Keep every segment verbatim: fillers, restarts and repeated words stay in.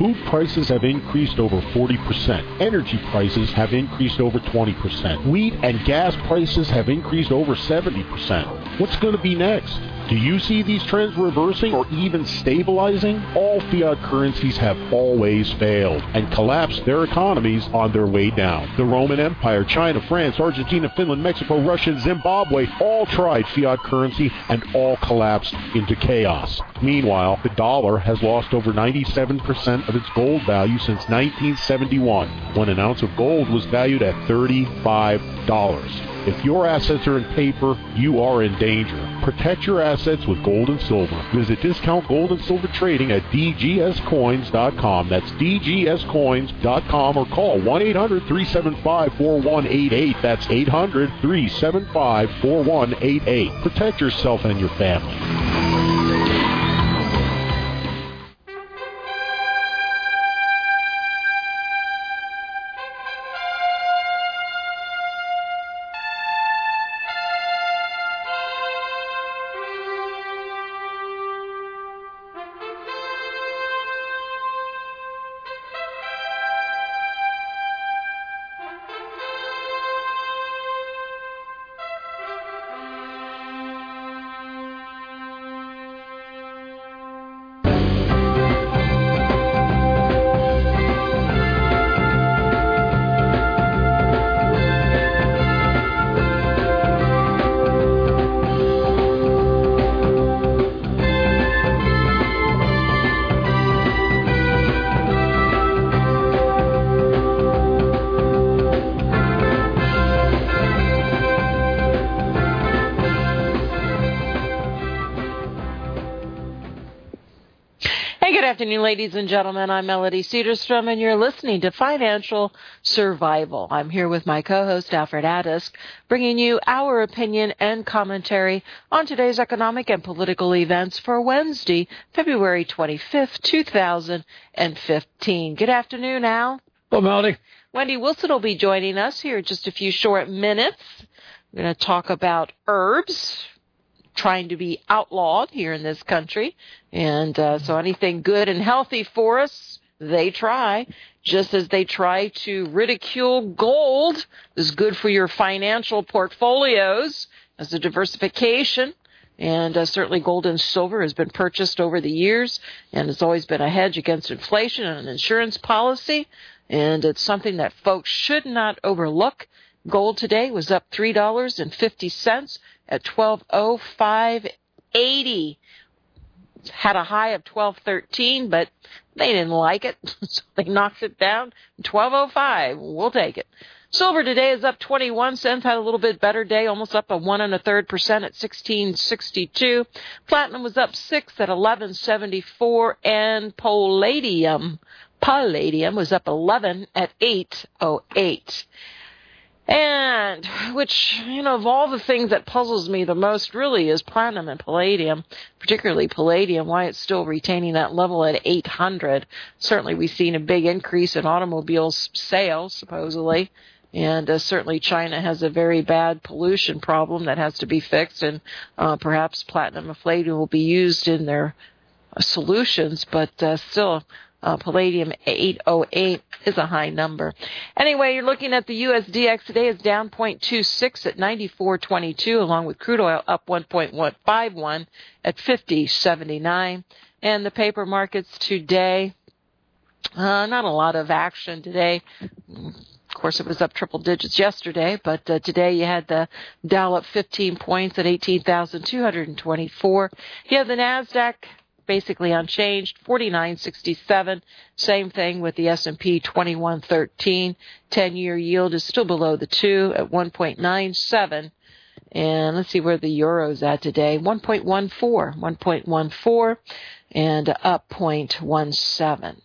Food prices have increased over forty percent. Energy prices have increased over twenty percent. Wheat and gas prices have increased over seventy percent. What's going to be next? Do you see these trends reversing or even stabilizing? All fiat currencies have always failed and collapsed their economies on their way down. The Roman Empire, China, France, Argentina, Finland, Mexico, Russia, and Zimbabwe all tried fiat currency and all collapsed into chaos. Meanwhile, the dollar has lost over ninety-seven percent of its gold value since nineteen seventy-one, when an ounce of gold was valued at thirty-five dollars. If your assets are in paper, you are in danger. Protect your assets with gold and silver. Visit Discount Gold and Silver Trading at d g s coins dot com. That's d g s coins dot com, or call one eight hundred three seven five four one eight eight. That's eight hundred three seven five four one eight eight. Protect yourself and your family. Good afternoon, ladies and gentlemen. I'm Melody Cedarstrom, and you're listening to Financial Survival. I'm here with my co-host, Alfred Adisk, bringing you our opinion and commentary on today's economic and political events for Wednesday, February twenty-fifth, two thousand fifteen. Good afternoon, Al. Hello, Melody. Wendy Wilson will be joining us here in just a few short minutes. We're going to talk about herbs trying to be outlawed here in this country. And uh, so anything good and healthy for us, they try. Just as they try to ridicule gold is good for your financial portfolios as a diversification. And uh, certainly gold and silver has been purchased over the years, and it's always been a hedge against inflation and an insurance policy. And it's something that folks should not overlook. Gold today was up three dollars and fifty cents at twelve oh five eighty. Had a high of twelve thirteen, but they didn't like it, so they knocked it down. twelve oh five, we'll take it. Silver today is up twenty-one cents, had a little bit better day, almost up a one and a third percent at sixteen sixty-two. Platinum was up six at eleven seventy-four, and palladium, palladium was up eleven at eight oh eight. And, which, you know, of all the things that puzzles me the most really is platinum and palladium, particularly palladium, why it's still retaining that level at eight hundred. Certainly we've seen a big increase in automobile sales, supposedly, and uh, certainly China has a very bad pollution problem that has to be fixed, and uh, perhaps platinum and palladium will be used in their uh, solutions, but uh, still... Uh, palladium eight oh eight is a high number. Anyway, you're looking at the U S D X today is down zero point two six at ninety-four twenty-two, along with crude oil up one point one five one at fifty seventy-nine. And the paper markets today, uh, not a lot of action today. Of course, it was up triple digits yesterday, but uh, today you had the Dow up fifteen points at eighteen thousand two hundred twenty-four. You have the NASDAQ basically unchanged, forty-nine sixty-seven. Same thing with the S and P, twenty-one thirteen. ten-year yield is still below the two at one point nine seven. And let's see where the euro's at today, one point one four, one point one four, and up zero point one seven.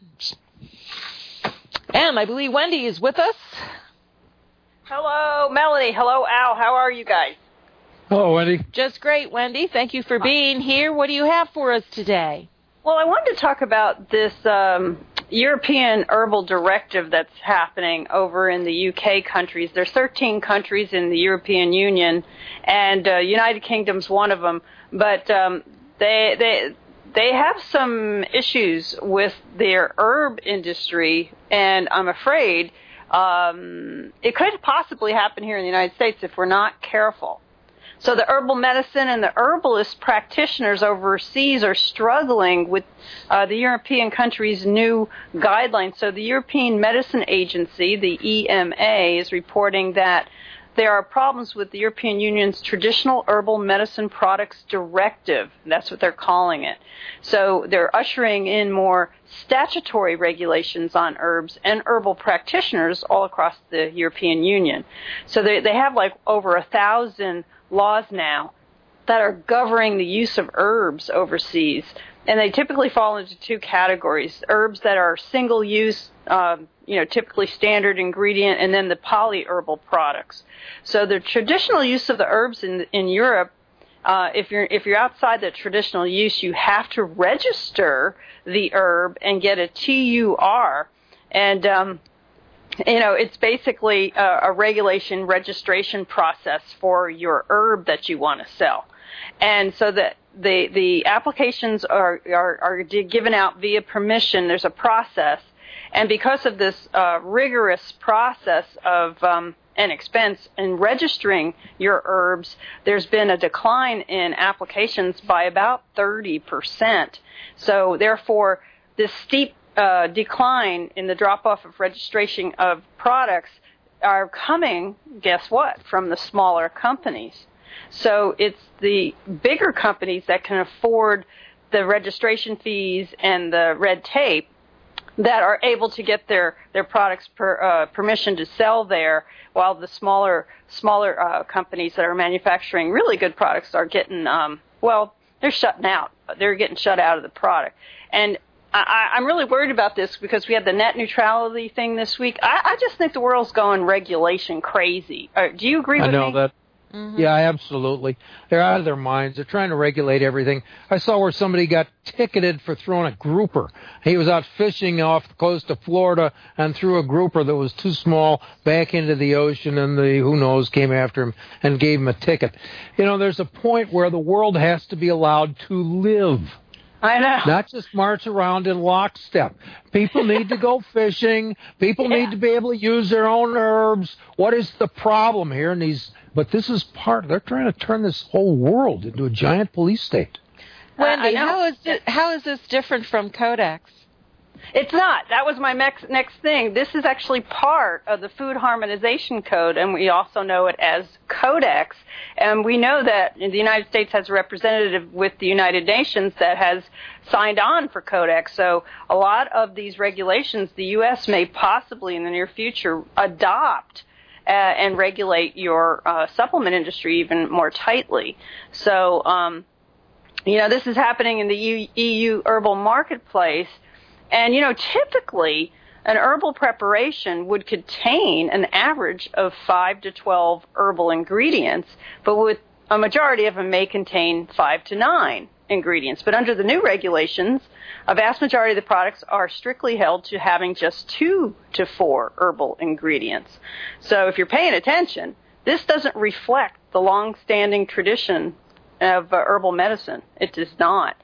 And I believe Wendy is with us. Hello, Melody. Hello, Al. How are you guys? Hello, Wendy. Just great, Wendy. Thank you for being here. What do you have for us today? Well, I wanted to talk about this um, European herbal directive that's happening over in the U K countries. There's thirteen countries in the European Union, and uh, United Kingdom's one of them. But um, they, they, they have some issues with their herb industry, and I'm afraid um, it could possibly happen here in the United States if we're not careful. So the herbal medicine and the herbalist practitioners overseas are struggling with uh, the European countries' new guidelines. So the European Medicine Agency, the E M A, is reporting that there are problems with the European Union's Traditional Herbal Medicine Products Directive. That's what they're calling it. So they're ushering in more statutory regulations on herbs and herbal practitioners all across the European Union. So they, they have like over a thousand laws now that are governing the use of herbs overseas. And they typically fall into two categories: herbs that are single-use, um, you know, typically standard ingredient, and then the polyherbal products. So the traditional use of the herbs in in Europe, uh, if you're if you're outside the traditional use, you have to register the herb and get a T U R, and um, you know, it's basically a, a regulation registration process for your herb that you want to sell. And so that the the applications are, are, are given out via permission. There's a process. And because of this uh, rigorous process of um, an expense in registering your herbs, there's been a decline in applications by about thirty percent. So therefore, this steep uh, decline in the drop-off of registration of products are coming, guess what, from the smaller companies. So it's the bigger companies that can afford the registration fees and the red tape that are able to get their, their products per, uh, permission to sell there, while the smaller smaller uh, companies that are manufacturing really good products are getting, um, well, they're shutting out. They're getting shut out of the product. And I, I'm really worried about this because we had the net neutrality thing this week. I, I just think the world's going regulation crazy. Uh, do you agree with me? I know me? that. Mm-hmm. Yeah, absolutely. They're out of their minds. They're trying to regulate everything. I saw where somebody got ticketed for throwing a grouper. He was out fishing off the coast of Florida and threw a grouper that was too small back into the ocean, and the who knows came after him and gave him a ticket. You know, there's a point where the world has to be allowed to live. I know. Not just march around in lockstep. People need to go fishing. People yeah. need to be able to use their own herbs. What is the problem here? And these, but this is part. They're trying to turn this whole world into a giant police state. Wendy, uh, how is it, how is this different from Codex? It's not. That was my next next thing. This is actually part of the Food Harmonization Code, and we also know it as Codex. And we know that the United States has a representative with the United Nations that has signed on for Codex. So a lot of these regulations the U S may possibly in the near future adopt uh, and regulate your uh, supplement industry even more tightly. So, um, you know, this is happening in the E U herbal marketplace. And, you know, typically an herbal preparation would contain an average of five to twelve herbal ingredients, but with a majority of them may contain five to nine ingredients. But under the new regulations, a vast majority of the products are strictly held to having just two to four herbal ingredients. So if you're paying attention, this doesn't reflect the long-standing tradition of uh, herbal medicine. It does not.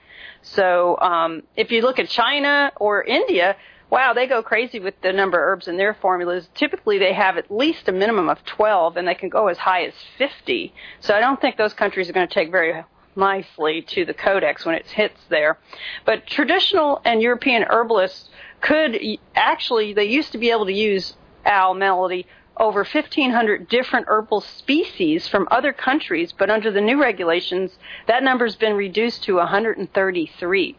So um, if you look at China or India, wow, they go crazy with the number of herbs in their formulas. Typically, they have at least a minimum of twelve, and they can go as high as fifty. So I don't think those countries are going to take very nicely to the Codex when it hits there. But traditional and European herbalists could actually, they used to be able to use, Al, Melody, over fifteen hundred different herbal species from other countries, but under the new regulations, that number's been reduced to one hundred thirty-three.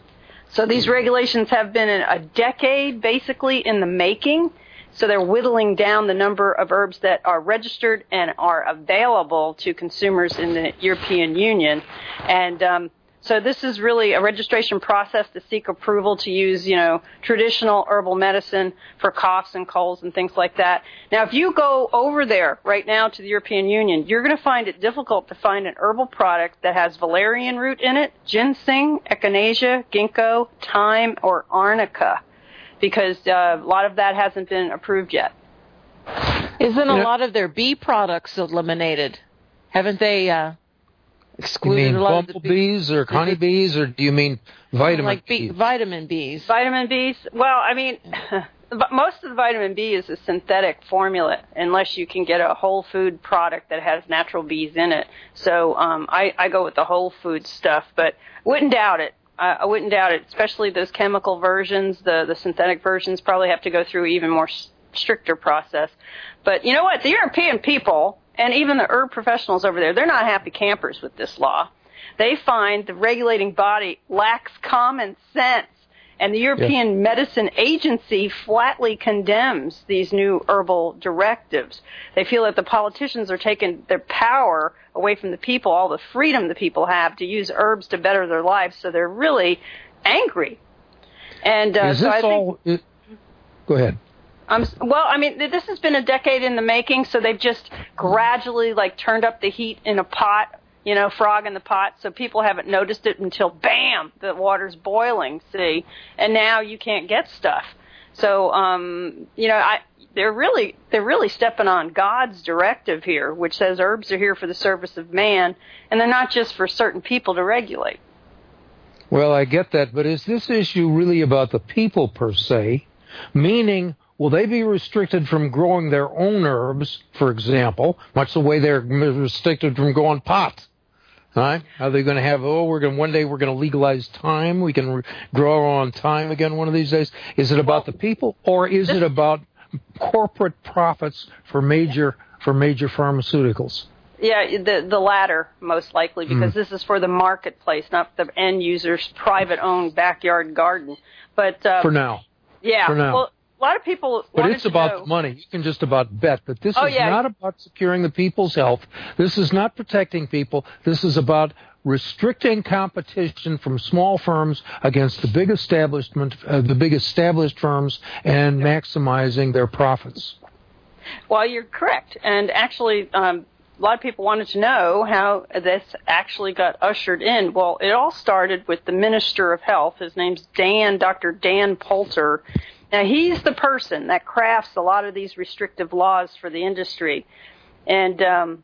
So these regulations have been a decade, basically, in the making. So they're whittling down the number of herbs that are registered and are available to consumers in the European Union. And um, so this is really a registration process to seek approval to use, you know, traditional herbal medicine for coughs and colds and things like that. Now, if you go over there right now to the European Union, you're going to find it difficult to find an herbal product that has valerian root in it, ginseng, echinacea, ginkgo, thyme, or arnica, because uh, a lot of that hasn't been approved yet. Isn't a lot of their bee products eliminated? Haven't they... Uh excluded you mean a lot of the bumblebees or honeybees, or do you mean vitamin like B, vitamin B's? Vitamin B's. Well, I mean, most of the vitamin B is a synthetic formula, unless you can get a whole food product that has natural bees in it. So um, I, I go with the whole food stuff, but wouldn't doubt it. I, I wouldn't doubt it, especially those chemical versions. The, the synthetic versions probably have to go through even more s- stricter process. But you know what? The European people and even the herb professionals over there, they're not happy campers with this law. They find the regulating body lacks common sense. And the European yeah. Medicine Agency flatly condemns these new herbal directives. They feel that the politicians are taking their power away from the people, all the freedom the people have to use herbs to better their lives. So they're really angry. And uh, is so this I think, all? It, go ahead. Um, well, I mean, this has been a decade in the making, so they've just gradually like turned up the heat in a pot. You know, frog in the pot, so people haven't noticed it until, bam, the water's boiling, see? And now you can't get stuff. So, um, you know, I, they're really they're really stepping on God's directive here, which says herbs are here for the service of man, and they're not just for certain people to regulate. Well, I get that, but is this issue really about the people per se? Meaning, will they be restricted from growing their own herbs, for example, much the way they're restricted from growing pot? Right? Are they going to have, oh, we're going one day we're going to legalize thyme, we can re- grow our own thyme again one of these days? Is it about well, the people, or is it about corporate profits for major for major pharmaceuticals? Yeah, the the latter, most likely, because mm. this is for the marketplace, not the end user's private-owned backyard garden. But uh, For now. Yeah. For now. Well, a lot of people But it's to about know, the money. You can just about bet that this oh, is yeah. not about securing the people's health. This is not protecting people. This is about restricting competition from small firms against the big establishment, uh, the big established firms, and maximizing their profits. Well, you're correct. And actually, um, a lot of people wanted to know how this actually got ushered in. Well, it all started with the Minister of Health. His name's Dan, Doctor Dan Poulter. Now, he's the person that crafts a lot of these restrictive laws for the industry. And um,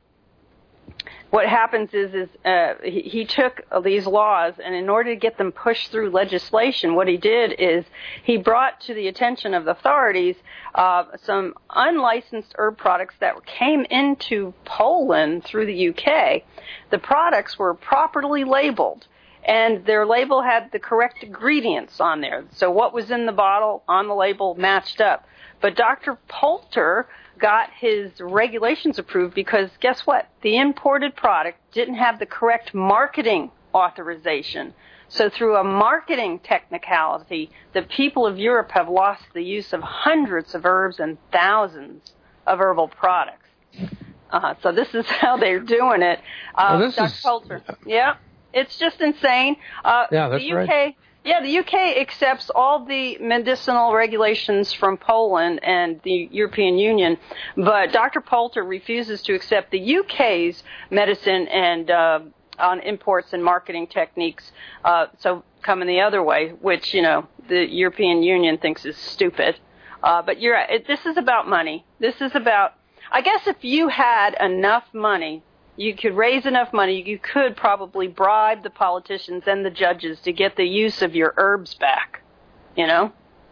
what happens is, is uh, he, he took these laws, and in order to get them pushed through legislation, what he did is he brought to the attention of the authorities uh, some unlicensed herb products that came into Poland through the U K. The products were properly labeled, and their label had the correct ingredients on there. So what was in the bottle on the label matched up. But Doctor Poulter got his regulations approved because guess what? The imported product didn't have the correct marketing authorization. So through a marketing technicality, the people of Europe have lost the use of hundreds of herbs and thousands of herbal products. Uh, so this is how they're doing it. Uh, well, this Doctor is... Poulter, yeah. It's just insane. Uh, yeah, that's the U K, right. Yeah, the U K accepts all the medicinal regulations from Poland and the European Union, but Doctor Poulter refuses to accept the U K's medicine and uh, on imports and marketing techniques. Uh, so coming the other way, which you know the European Union thinks is stupid. Uh, but you're it, this is about money. This is about. I guess if you had enough money. You could raise enough money, you could probably bribe the politicians and the judges to get the use of your herbs back, you know?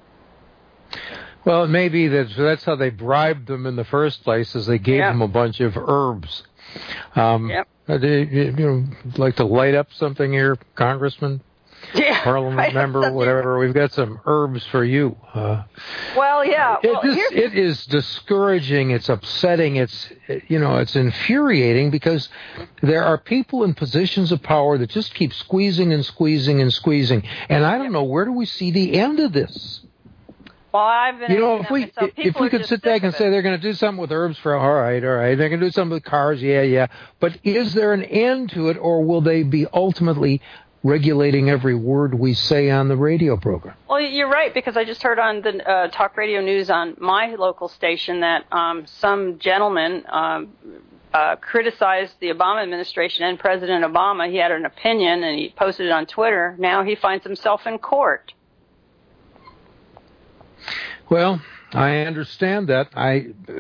Well, it may be that that's how they bribed them in the first place, is they gave yeah. them a bunch of herbs. Um, yep. Do you, you know, like to light up something here, Congressman? Yeah, Parliament right. member, whatever. We've got some herbs for you. Uh, well, yeah. Well, it, is, it is discouraging. It's upsetting. It's, you know, it's infuriating because there are people in positions of power that just keep squeezing and squeezing and squeezing. And I don't know, where do we see the end of this? Well, I've been you know, if we myself. if we could sit back and say they're going to do something with herbs for all right, all right, they're going to do something with cars, yeah, yeah. But is there an end to it, or will they be ultimately regulating every word we say on the radio program? Well, you're right, because I just heard on the uh, talk radio news on my local station that um, some gentleman um, uh, criticized the Obama administration and President Obama. He had an opinion, and he posted it on Twitter. Now he finds himself in court. Well, I understand that. I,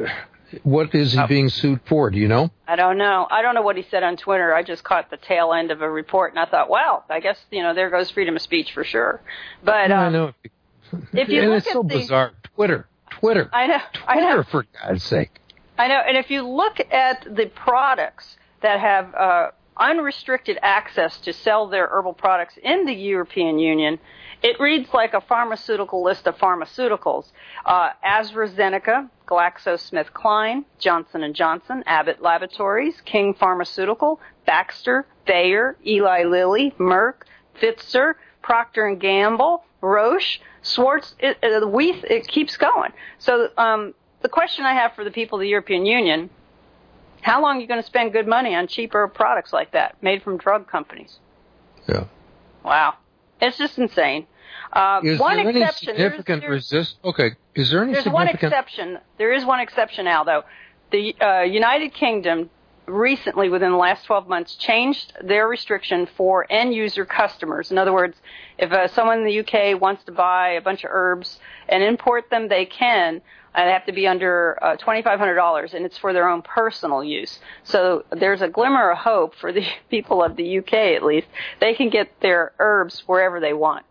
What is he oh. being sued for? Do you know? I don't know. I don't know what he said on Twitter. I just caught the tail end of a report, and I thought, well, I guess, you know, there goes freedom of speech for sure. But yeah, um, I know. If you and look it's at so the, bizarre. Twitter. Twitter. I know. Twitter, I know. for God's sake. I know. And if you look at the products that have uh, unrestricted access to sell their herbal products in the European Union, it reads like a pharmaceutical list of pharmaceuticals. Uh, AstraZeneca, GlaxoSmithKline, Johnson and Johnson, Abbott Laboratories, King Pharmaceutical, Baxter, Bayer, Eli Lilly, Merck, Pfizer, Procter and Gamble, Roche, Swartz, it, it, the Wyeth, it keeps going. So um, the question I have for the people of the European Union, how long are you going to spend good money on cheaper products like that made from drug companies? Yeah. Wow. It's just insane. Uh, is one there exception, any significant there's, there's, resist? Okay. Is there any there's significant? one exception. There is one exception now, though. The uh, United Kingdom recently, within the last twelve months, changed their restriction for end-user customers. In other words, if uh, someone in the U K wants to buy a bunch of herbs and import them, they can. And they have to be under uh, twenty-five hundred dollars, and it's for their own personal use. So there's a glimmer of hope for the people of the U K, at least. They can get their herbs wherever they want.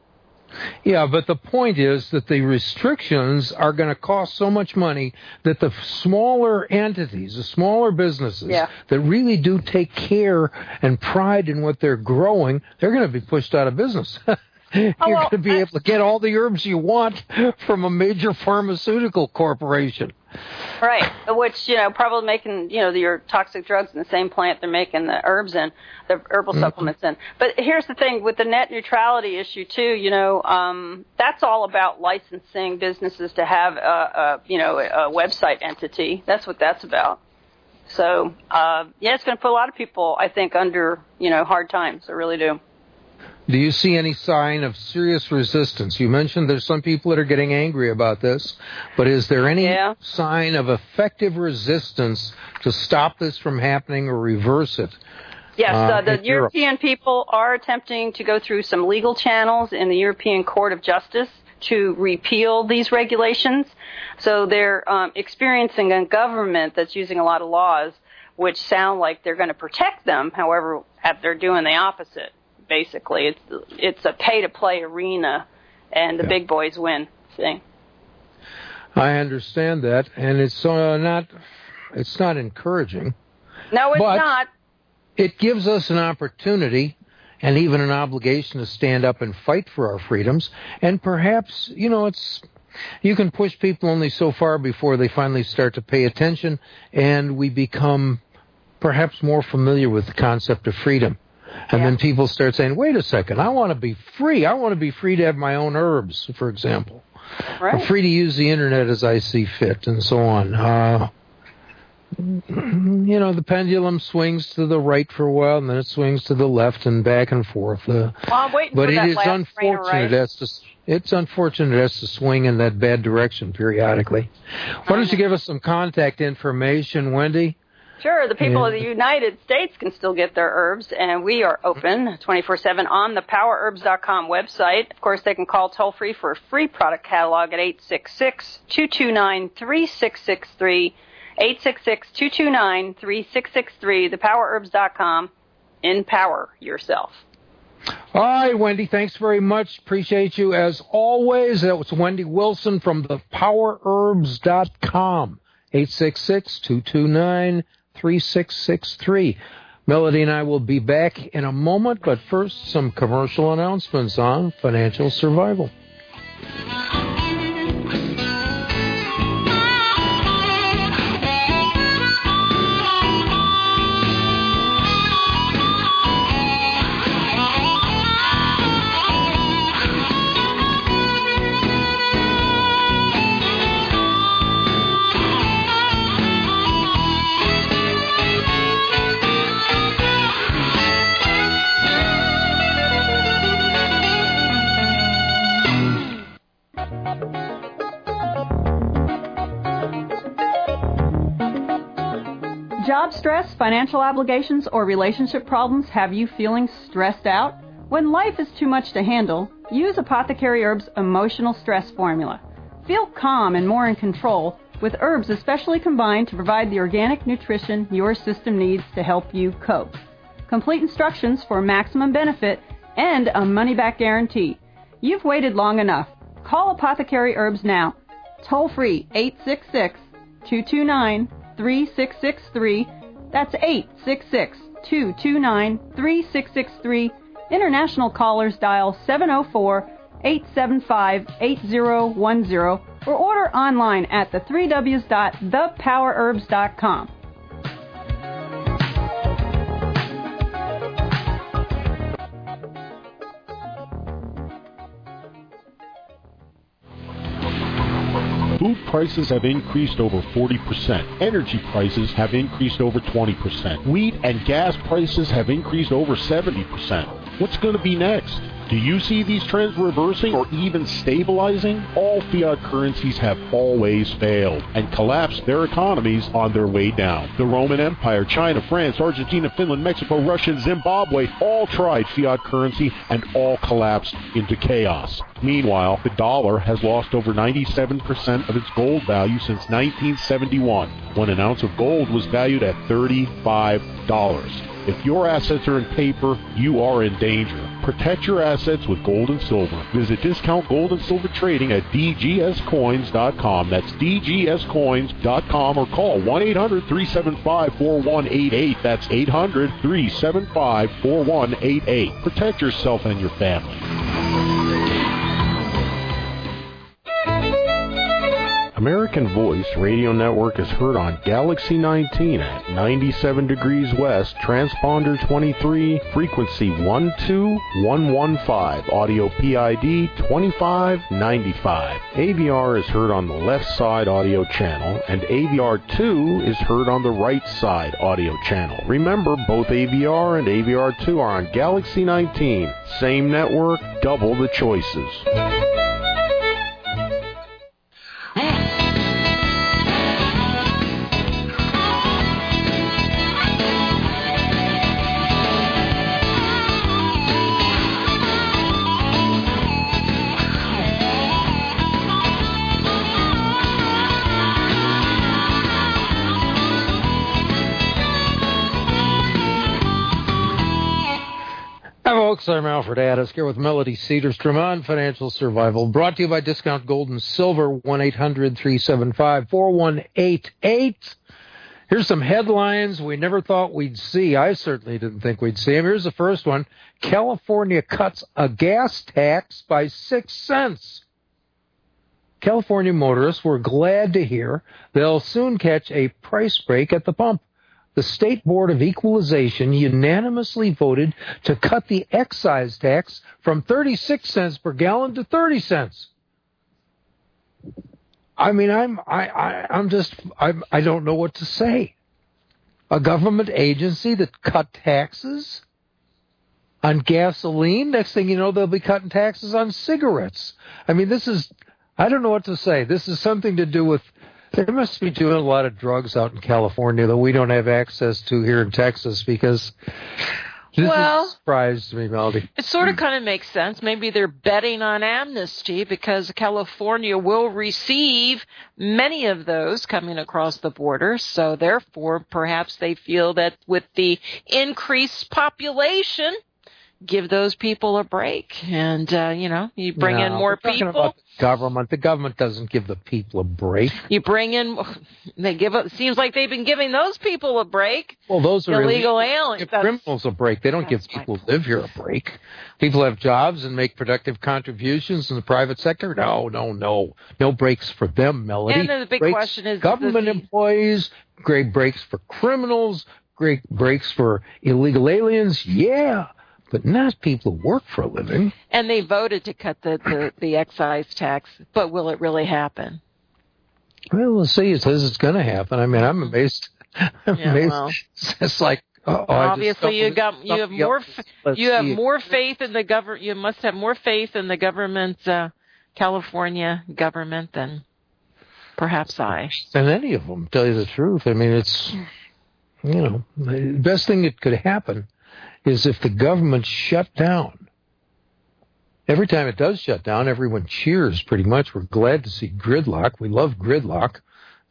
Yeah, but the point is that the restrictions are going to cost so much money that the smaller entities, the smaller businesses yeah. that really do take care and pride in what they're growing, they're going to be pushed out of business. You're oh, well, going to be I, able to get all the herbs you want from a major pharmaceutical corporation. Right, which, you know, probably making, you know, your toxic drugs in the same plant they're making the herbs in, the herbal mm-hmm. supplements in. But here's the thing, with the net neutrality issue, too, you know, um, that's all about licensing businesses to have, a, a you know, a website entity. That's what that's about. So, uh, yeah, it's going to put a lot of people, I think, under, you know, hard times. I really do. Do you see any sign of serious resistance? You mentioned there's some people that are getting angry about this, but is there any yeah. sign of effective resistance to stop this from happening or reverse it? Yes, uh, uh, the European Europe? people are attempting to go through some legal channels in the European Court of Justice to repeal these regulations. So they're um, experiencing a government that's using a lot of laws which sound like they're going to protect them. However, they're doing the opposite. Basically, it's it's a pay-to-play arena, and the yeah. big boys win thing. I understand that, and it's uh, not it's not encouraging. No, it's but not. It gives us an opportunity and even an obligation to stand up and fight for our freedoms. And perhaps, you know, it's you can push people only so far before they finally start to pay attention, and we become perhaps more familiar with the concept of freedom. And yeah. then people start saying, wait a second, I want to be free. I want to be free to have my own herbs, for example. Right. I'm free to use the Internet as I see fit, and so on. Uh, you know, the pendulum swings to the right for a while, and then it swings to the left and back and forth. Uh, well, I'm waiting but for it that is last unfortunate it has to, it's unfortunate it has to swing in that bad direction periodically. Why don't you give us some contact information, Wendy? Sure. The people yeah. of the United States can still get their herbs, and we are open twenty-four seven on the power herbs dot com website. Of course, they can call toll-free for a free product catalog at eight six six, two two nine, three six six three, eight six six, two two nine, three six six three, the power herbs dot com. Empower yourself. All right, Wendy, thanks very much. Appreciate you as always. That was Wendy Wilson from the power herbs dot com. eight six six, two two nine, three six six three. Melody and I will be back in a moment, but first, some commercial announcements on financial survival. Job stress, financial obligations, or relationship problems have you feeling stressed out? When life is too much to handle, use Apothecary Herbs' Emotional Stress Formula. Feel calm and more in control with herbs especially combined to provide the organic nutrition your system needs to help you cope. Complete instructions for maximum benefit and a money-back guarantee. You've waited long enough. Call Apothecary Herbs now. Toll free eight six six, two two nine, three six six three. That's eight six six, two two nine, three six six three. International callers dial seven oh four, eight seven five, eight oh one oh or order online at the three W's dot the power herbs dot com. Food prices have increased over forty percent. Energy prices have increased over twenty percent. Wheat and gas prices have increased over seventy percent. What's going to be next? Do you see these trends reversing or even stabilizing? All fiat currencies have always failed and collapsed their economies on their way down. The Roman Empire, China, France, Argentina, Finland, Mexico, Russia, and Zimbabwe all tried fiat currency and all collapsed into chaos. Meanwhile, the dollar has lost over ninety-seven percent of its gold value since nineteen seventy-one, when an ounce of gold was valued at thirty-five dollars. If your assets are in paper, you are in danger. Protect your assets with gold and silver. Visit Discount Gold and Silver Trading at d g s coins dot com. That's d g s coins dot com or call one eight hundred, three seven five, four one eight eight. That's eight hundred, three seven five, four one eight eight. Protect yourself and your family. American Voice Radio Network is heard on Galaxy nineteen at ninety-seven degrees west, transponder twenty-three, frequency one two one one five, audio P I D twenty-five ninety-five. A V R is heard on the left side audio channel, and A V R two is heard on the right side audio channel. Remember, both A V R and A V R two are on Galaxy nineteen. Same network, double the choices. Folks, I'm Alfred Addis here with Melody Cedarstrom on Financial Survival, brought to you by Discount Gold and Silver, one eight hundred, three seven five, four one eight eight. Here's some headlines we never thought we'd see. I certainly didn't think we'd see them. Here's the first one. California cuts a gas tax by six cents. California motorists were glad to hear they'll soon catch a price break at the pump. The State Board of Equalization unanimously voted to cut the excise tax from thirty-six cents per gallon to thirty cents. I mean, I'm I, I I'm just I'm, I don't know what to say. A government agency that cut taxes on gasoline. Next thing you know, they'll be cutting taxes on cigarettes. I mean, this is I don't know what to say. This is something to do with. They must be doing a lot of drugs out in California that we don't have access to here in Texas, because this well, surprised me, Melody. It sort of kind of makes sense. Maybe they're betting on amnesty because California will receive many of those coming across the border. So therefore, perhaps they feel that with the increased population, give those people a break. And, uh, you know, you bring no, in more we're people. About the government. The government doesn't give the people a break. You bring in, they give up, seems like they've been giving those people a break. Well, those are illegal aliens. Give criminals a break. They don't give people who live here a break. People have jobs and make productive contributions in the private sector. No, no, no. No breaks for them, Melody. And then the big breaks question is, government employees, great breaks for criminals, great breaks for illegal aliens. Yeah. But not people who work for a living. And they voted to cut the, the, the excise tax, but will it really happen? Well, we'll see. It says it's going to happen. I mean, I'm amazed. I'm yeah, amazed. Well, it's like, oh, obviously you got you have more Let's you have see. more faith in the government. You must have more faith in the government, uh, California government, than perhaps I. Than any of them. Tell you the truth. I mean, it's you know the best thing that could happen is if the government shut down. Every time it does shut down, everyone cheers pretty much. We're glad to see gridlock. We love gridlock.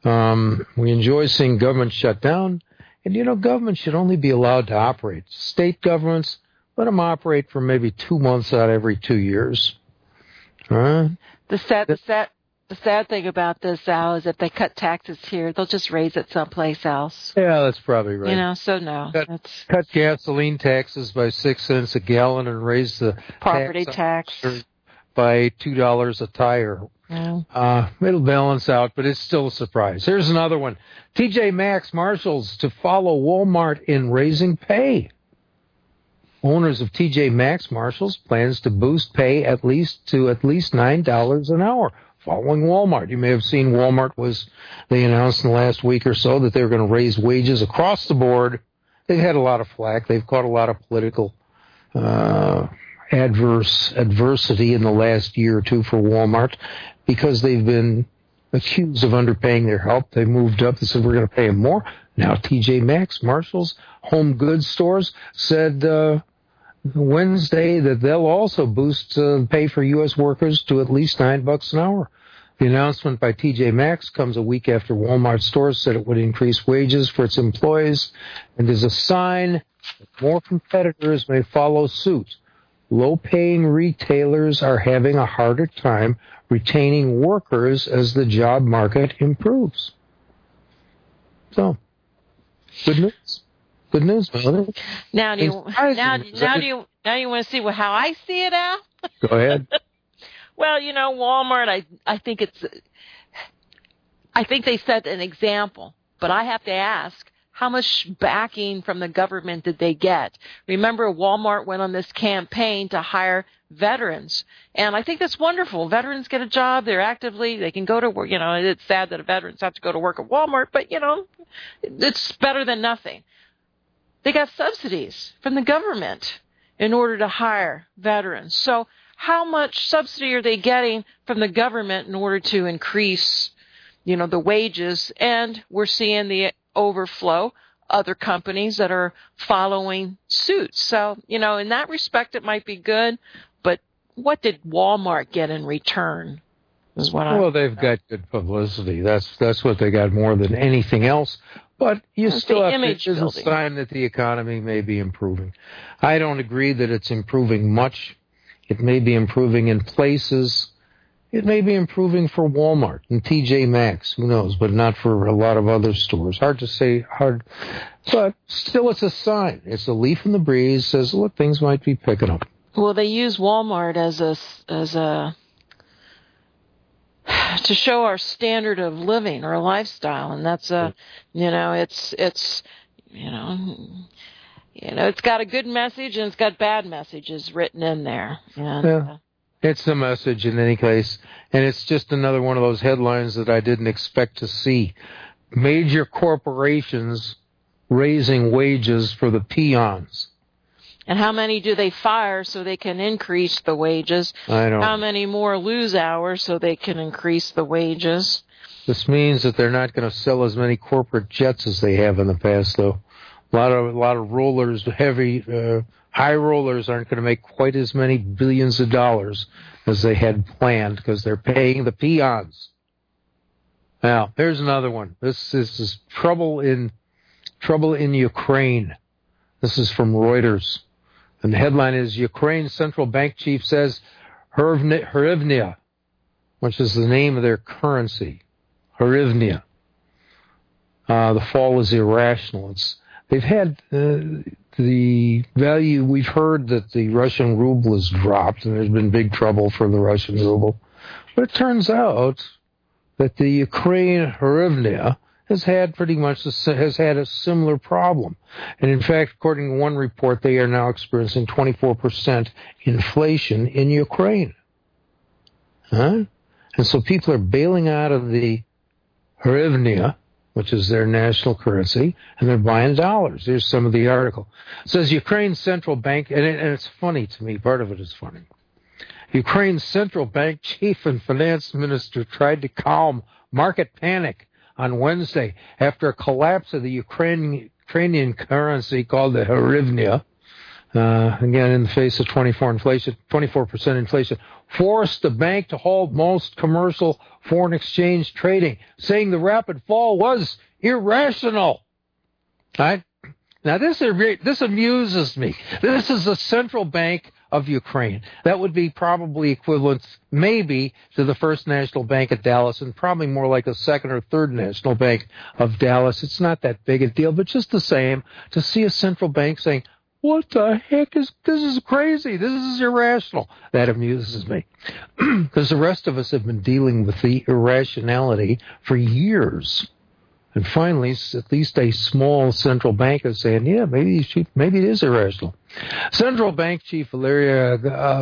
Um, we enjoy seeing government shut down. And, you know, government should only be allowed to operate. State governments, let them operate for maybe two months out of every two years. All right? The sad, the sad, the sad thing about this, Al, is if they cut taxes here, they'll just raise it someplace else. Yeah, that's probably right. You know, so no. Cut, that's cut gasoline taxes by six cents a gallon and raise the property tax, tax by two dollars a tire. Yeah. Uh, it'll balance out, but it's still a surprise. Here's another one. T J Maxx Marshalls to follow Walmart in raising pay. Owners of T J Maxx Marshalls plans to boost pay at least to at least nine dollars an hour, following Walmart. You may have seen Walmart was, they announced in the last week or so that they were going to raise wages across the board. They've had a lot of flack. They've caught a lot of political uh, adverse adversity in the last year or two for Walmart because they've been accused of underpaying their help. They moved up. They said, we're going to pay them more. Now T J Maxx, Marshalls, home goods stores said uh, Wednesday that they'll also boost uh, pay for U S workers to at least nine bucks an hour. The announcement by T J Maxx comes a week after Walmart stores said it would increase wages for its employees and is a sign that more competitors may follow suit. Low-paying retailers are having a harder time retaining workers as the job market improves. So, good news. Good news, brother. Now, do you now, now do you now you want to see what, how I see it, Al? Go ahead. Well, you know, Walmart. I I think it's. I think they set an example, but I have to ask, how much backing from the government did they get? Remember, Walmart went on this campaign to hire veterans. And I think that's wonderful. Veterans get a job. They're actively, they can go to work. You know, it's sad that veterans have to go to work at Walmart, but, you know, it's better than nothing. They got subsidies from the government in order to hire veterans. So how much subsidy are they getting from the government in order to increase, you know, the wages? And we're seeing the overflow, other companies that are following suit. So, you know, in that respect, it might be good, but what did Walmart get in return is what I Well, they've got good publicity. That's that's what they got more than anything else. But you It's still the have to, image it's a building. sign that the economy may be improving. I don't agree that it's improving much. It may be improving in places. It may be improving for Walmart and T J Maxx, who knows, but not for a lot of other stores. Hard to say, hard, but still it's a sign. It's a leaf in the breeze, says, look, things might be picking up. Well, they use Walmart as a, as a, to show our standard of living, our lifestyle, and that's a, you know, it's, it's, you know, you know, it's got a good message and it's got bad messages written in there. And, Yeah. uh, It's the message in any case, and it's just another one of those headlines that I didn't expect to see. Major corporations raising wages for the peons. And how many do they fire so they can increase the wages? I don't How many more lose hours so they can increase the wages? This means that they're not going to sell as many corporate jets as they have in the past, though. A lot of a lot of rollers, heavy, uh, high rollers aren't going to make quite as many billions of dollars as they had planned because they're paying the peons. Now, here's another one. This, this is trouble in trouble in Ukraine. This is from Reuters. And the headline is, Ukraine's central bank chief says hryvnia, which is the name of their currency, hryvnia. Uh, the fall is irrational. It's, they've had uh, the value, we've heard that the Russian ruble has dropped, and there's been big trouble for the Russian ruble. But it turns out that the Ukraine hryvnia has had pretty much a, has had a similar problem. And in fact, according to one report, they are now experiencing twenty-four percent inflation in Ukraine. Huh? And so people are bailing out of the hryvnia, which is their national currency, and they're buying dollars. Here's some of the article. It says Ukraine's central bank, and, it, and it's funny to me, part of it is funny. Ukraine's central bank chief and finance minister tried to calm market panic on Wednesday after a collapse of the Ukrainian, Ukrainian currency called the hryvnia. uh, again, in the face of twenty-four inflation, twenty-four percent inflation, forced the bank to halt most commercial foreign exchange trading, saying the rapid fall was irrational. Right? Now, this this amuses me. This is the central bank of Ukraine. That would be probably equivalent, maybe, to the First National Bank of Dallas, and probably more like a second or third National Bank of Dallas. It's not that big a deal, but just the same, to see a central bank saying, what the heck is, this is crazy, this is irrational. That amuses me. Because the rest of us have been dealing with the irrationality for years. And finally, at least a small central bank is saying, yeah, maybe maybe it is irrational. Central Bank Chief Valeria, uh,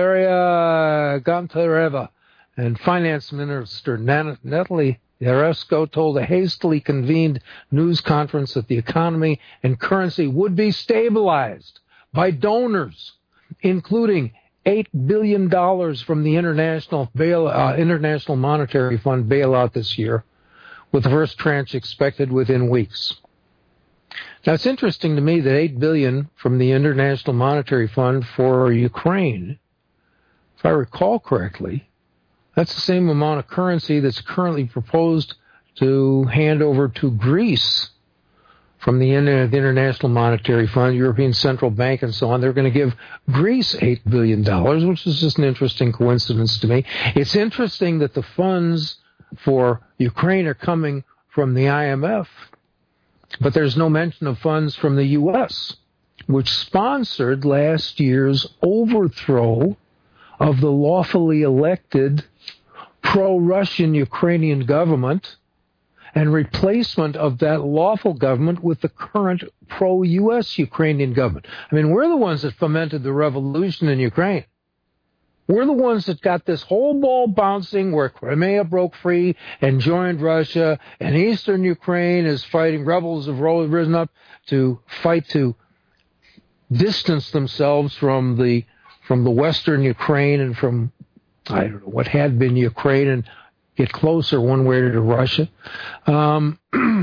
Valeria Gontareva and Finance Minister Natalie Yaresko told a hastily convened news conference that the economy and currency would be stabilized by donors, including eight billion dollars from the International bail, uh, International Monetary Fund bailout this year, with the first tranche expected within weeks. Now, it's interesting to me that eight billion dollars from the International Monetary Fund for Ukraine, if I recall correctly, that's the same amount of currency that's currently proposed to hand over to Greece from the International Monetary Fund, European Central Bank, and so on. They're going to give Greece eight billion dollars, which is just an interesting coincidence to me. It's interesting that the funds for Ukraine are coming from the I M F, but there's no mention of funds from the U S, which sponsored last year's overthrow of the lawfully elected pro-Russian Ukrainian government and replacement of that lawful government with the current pro-U S Ukrainian government. I mean, we're the ones that fomented the revolution in Ukraine. We're the ones that got this whole ball bouncing where Crimea broke free and joined Russia, and eastern Ukraine is fighting, rebels have risen up to fight to distance themselves from the from the western Ukraine and from, I don't know, what had been Ukraine and get closer one way to Russia. Um,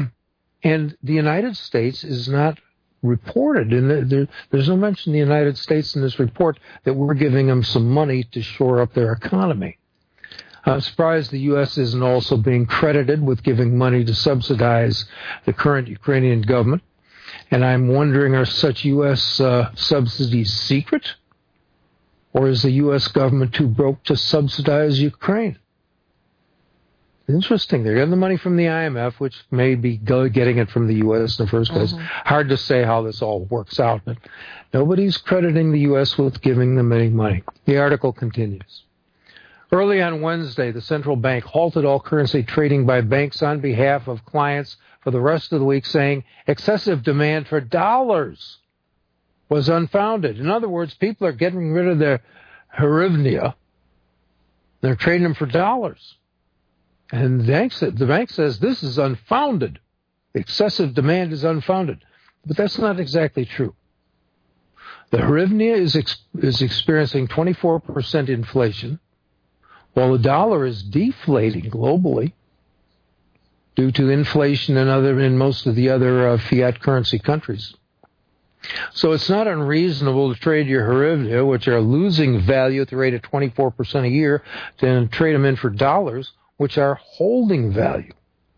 and the United States is not reported, and there, there's no mention of the United States in this report that we're giving them some money to shore up their economy. I'm surprised the U S isn't also being credited with giving money to subsidize the current Ukrainian government, and I'm wondering, are such U S uh, subsidies secret, or is the U S government too broke to subsidize Ukraine? Interesting. They're getting the money from the I M F, which may be getting it from the U S in the first place. Mm-hmm. Hard to say how this all works out, but nobody's crediting the U S with giving them any money. The article continues. Early on Wednesday, the central bank halted all currency trading by banks on behalf of clients for the rest of the week, saying excessive demand for dollars was unfounded. In other words, people are getting rid of their hryvnia. They're trading them for dollars. And the bank, the bank says this is unfounded. Excessive demand is unfounded. But that's not exactly true. The hryvnia is, ex, is experiencing twenty-four percent inflation, while the dollar is deflating globally due to inflation in, other, in most of the other uh, fiat currency countries. So it's not unreasonable to trade your hryvnia, which are losing value at the rate of twenty-four percent a year, to trade them in for dollars, which are holding value,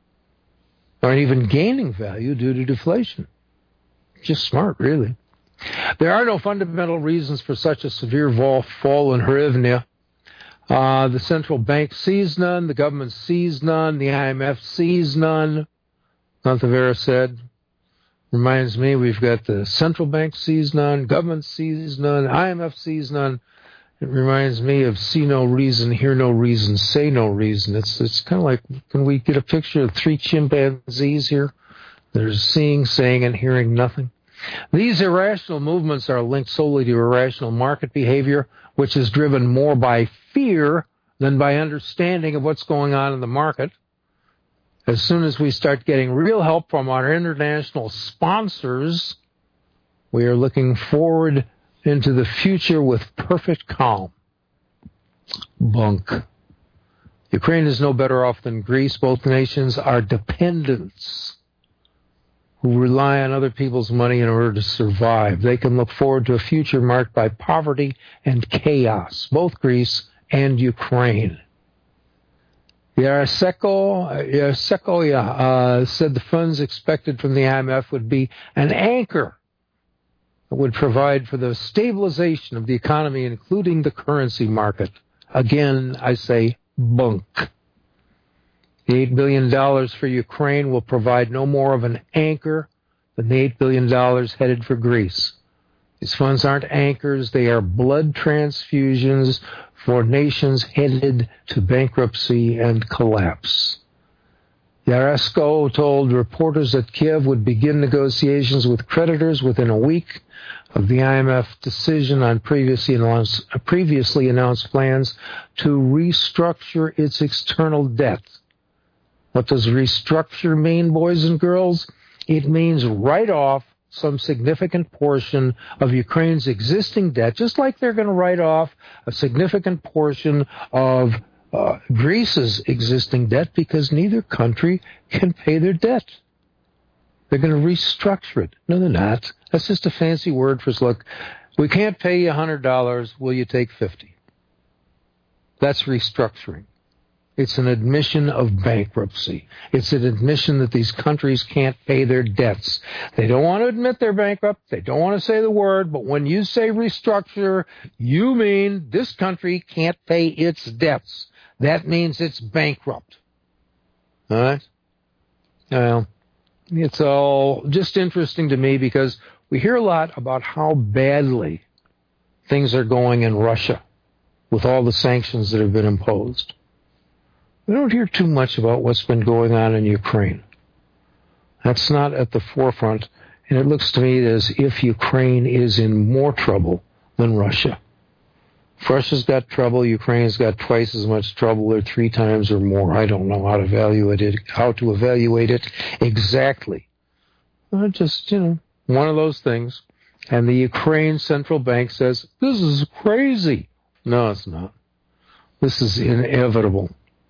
or even gaining value due to deflation. Just smart, really. There are no fundamental reasons for such a severe fall in hryvnia. Uh, the central bank sees none, the government sees none, the I M F sees none, Gontareva said. Reminds me, we've got the central bank sees none, government sees none, I M F sees none. It reminds me of see no reason, hear no reason, say no reason. It's it's kind of like, can we get a picture of three chimpanzees here? They're seeing, saying, and hearing nothing. These irrational movements are linked solely to irrational market behavior, which is driven more by fear than by understanding of what's going on in the market. As soon as we start getting real help from our international sponsors, we are looking forward into the future with perfect calm. Bunk. Ukraine is no better off than Greece. Both nations are dependents who rely on other people's money in order to survive. They can look forward to a future marked by poverty and chaos, both Greece and Ukraine. Yaroseko, Yaroseko yeah, uh, said the funds expected from the I M F would be an anchor that would provide for the stabilization of the economy, including the currency market. Again, I say bunk. The eight billion dollars for Ukraine will provide no more of an anchor than the eight billion dollars headed for Greece. These funds aren't anchors, they are blood transfusions for nations headed to bankruptcy and collapse. Yaroseko told reporters that Kiev would begin negotiations with creditors within a week of the I M F decision on previously announced, previously announced plans to restructure its external debt. What does restructure mean, boys and girls? It means write off some significant portion of Ukraine's existing debt, just like they're going to write off a significant portion of uh, Greece's existing debt, because neither country can pay their debt. They're going to restructure it. No, they're not. That's just a fancy word for, look, we can't pay you one hundred dollars. Will you take fifty? That's restructuring. It's an admission of bankruptcy. It's an admission that these countries can't pay their debts. They don't want to admit they're bankrupt. They don't want to say the word. But when you say restructure, you mean this country can't pay its debts. That means it's bankrupt. All right? Well, it's all just interesting to me because we hear a lot about how badly things are going in Russia with all the sanctions that have been imposed. We don't hear too much about what's been going on in Ukraine. That's not at the forefront, and it looks to me as if Ukraine is in more trouble than Russia. If Russia's got trouble, Ukraine's got twice as much trouble, or three times or more. I don't know how to evaluate it, how to evaluate it exactly. Uh, just, you know, one of those things. And the Ukraine Central Bank says, this is crazy. No, it's not. This is inevitable.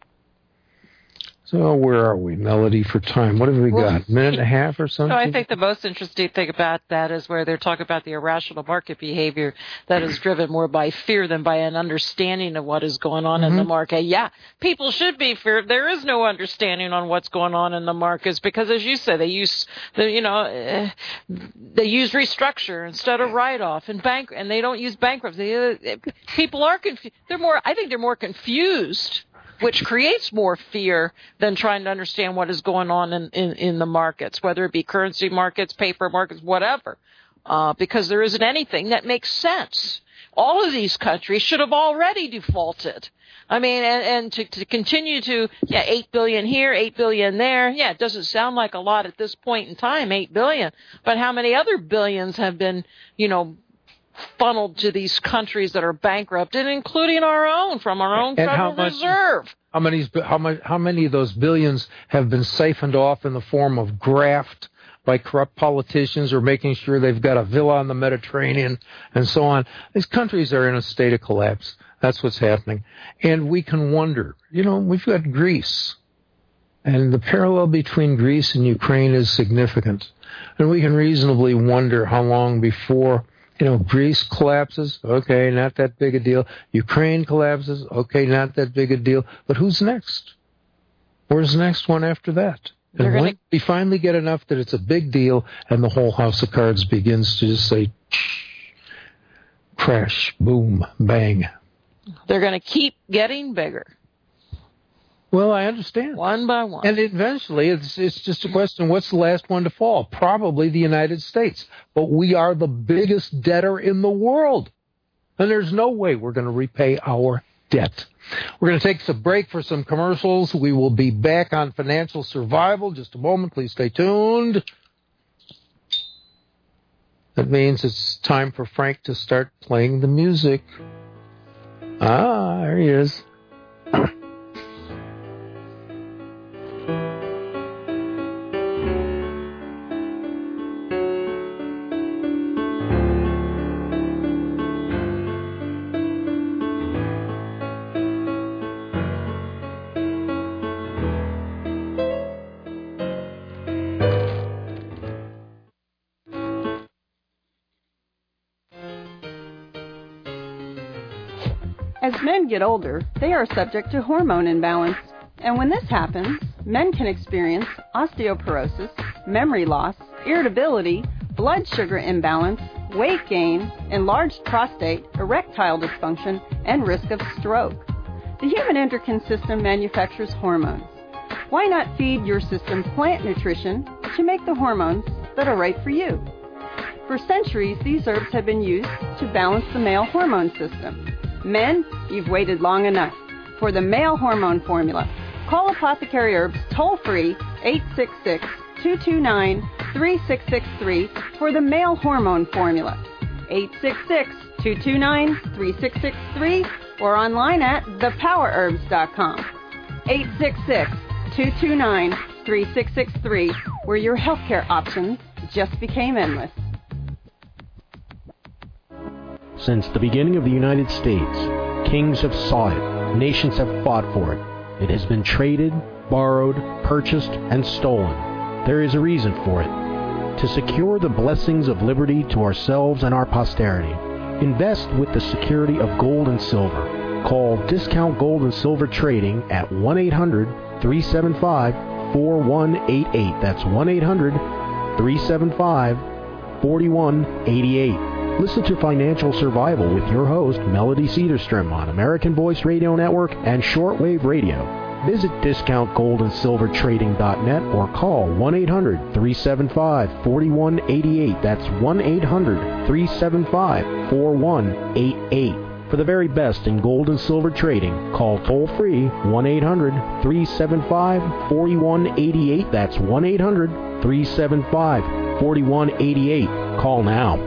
So where are we, Melody, for time? What have we well, got? Minute and a half or something? No, I think the most interesting thing about that is where they're talking about the irrational market behavior that is driven more by fear than by an understanding of what is going on mm-hmm. in the market. Yeah, people should be feared. There is no understanding on what's going on in the markets because, as you said, they use the, you know, uh, they use restructure instead of write-off and bank, and they don't use bankruptcy. Uh, people are confused. They're more. I think they're more confused, which creates more fear than trying to understand what is going on in, in, in the markets, whether it be currency markets, paper markets, whatever, uh, because there isn't anything that makes sense. All of these countries should have already defaulted. I mean, and, and to, to continue to, yeah, eight billion here, eight billion there. Yeah, it doesn't sound like a lot at this point in time, eight billion. But how many other billions have been, you know, funneled to these countries that are bankrupt, and including our own, from our own and Federal how much, Reserve. How many, how, much, how many of those billions have been siphoned off in the form of graft by corrupt politicians or making sure they've got a villa on the Mediterranean and so on? These countries are in a state of collapse. That's what's happening. And we can wonder, you know, we've got Greece, and the parallel between Greece and Ukraine is significant. And we can reasonably wonder how long before, you know, Greece collapses, okay, not that big a deal. Ukraine collapses, okay, not that big a deal. But who's next? Where's the next one after that? And They're when gonna... we finally get enough that it's a big deal and the whole house of cards begins to just say, crash, boom, bang. They're going to keep getting bigger. Well, I understand. One by one. And eventually, it's it's just a question, what's the last one to fall? Probably the United States. But we are the biggest debtor in the world. And there's no way we're going to repay our debt. We're going to take a break for some commercials. We will be back on Financial Survival. Just a moment. Please stay tuned. That means it's time for Frank to start playing the music. Ah, there he is. As men get older, they are subject to hormone imbalance. And when this happens, men can experience osteoporosis, memory loss, irritability, blood sugar imbalance, weight gain, enlarged prostate, erectile dysfunction, and risk of stroke. The human endocrine system manufactures hormones. Why not feed your system plant nutrition to make the hormones that are right for you? For centuries, these herbs have been used to balance the male hormone system. Men, you've waited long enough for the male hormone formula. Call Apothecary Herbs toll-free eight six six, two two nine, three six six three for the male hormone formula. eight six six, two two nine, three six six three or online at the power herbs dot com. eight six six, two two nine, three six six three, where your healthcare options just became endless. Since the beginning of the United States, kings have sought it, nations have fought for it. It has been traded, borrowed, purchased, and stolen. There is a reason for it. To secure the blessings of liberty to ourselves and our posterity, invest with the security of gold and silver. Call Discount Gold and Silver Trading at one eight hundred, three seven five, four one eight eight. That's one eight hundred, three seven five, four one eight eight. Listen to Financial Survival with your host, Melody Cedarstrom, on American Voice Radio Network and Shortwave Radio. Visit discount gold and silver trading dot net or call one eight hundred, three seven five, four one eight eight. That's one eight hundred, three seven five, four one eight eight. For the very best in gold and silver trading, call toll-free one eight hundred, three seven five, four one eight eight. That's one eight hundred, three seven five, four one eight eight. Call now.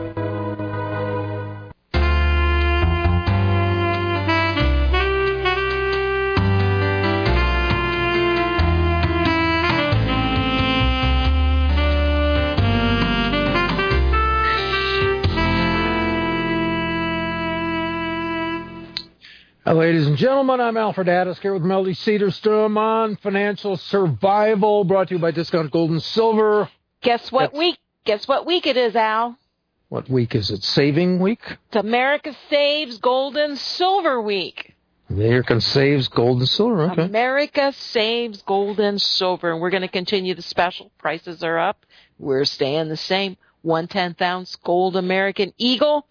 Ladies and gentlemen, I'm Alfred Addis here with Melody Cedarstrom on Financial Survival, brought to you by Discount Gold and Silver. Guess what That's, week? Guess what week it is, Al? What week is it? Saving Week? It's America Saves Gold and Silver Week. America Saves Gold and Silver, okay. America Saves Gold and Silver, and we're going to continue the special. Prices are up. We're staying the same. One tenth ounce gold American Eagle.